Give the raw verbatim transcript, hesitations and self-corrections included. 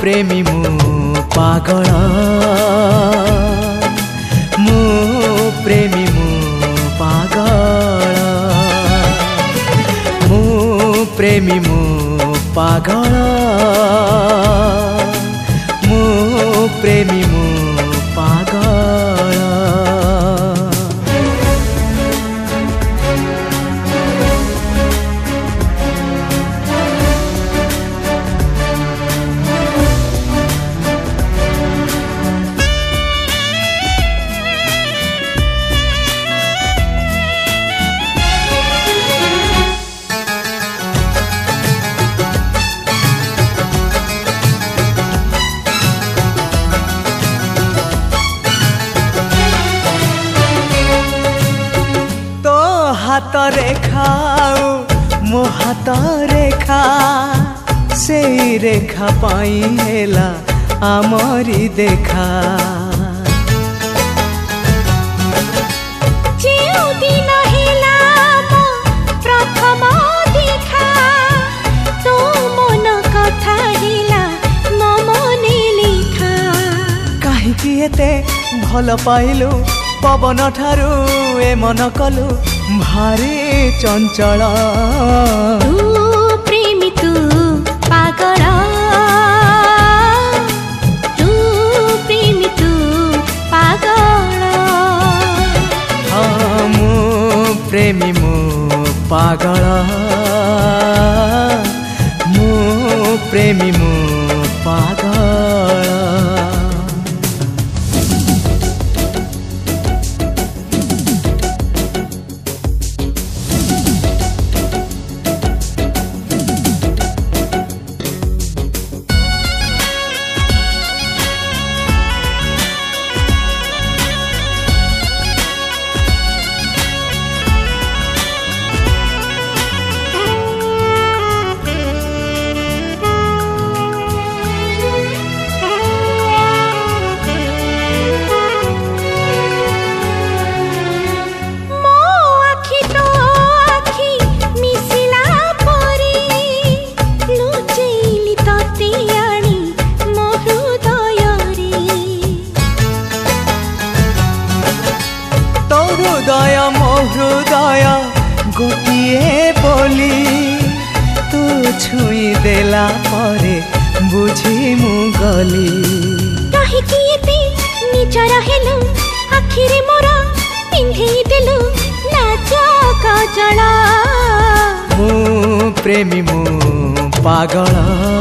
प्रेमी मु पागल मु प्रेमी मु पागल मु प्रेमी मु पागल मु प्रेमी मु पागल। हाथ रेखा मो हाथ रेखा से रेखा पाई हेला आमरी देखा प्रथम देखा तो मन कथा हिला मो मने लिखा काहीकि एते भल पाइलु पवन ठारू ए मन कलु भारी चंचल तू प्रेमी तू पागल तू प्रेमी तू पागल हाँ मु प्रेमी मु पागल मु प्रेमी मु पागल। हृदय मो हृदय गोटिए बोली तू छुई देला परे बुझी मु गली काहेकि एते निजर हेलु आखिरे मोर पिंधेई देलु नाच कजल मु प्रेमी मु पागल।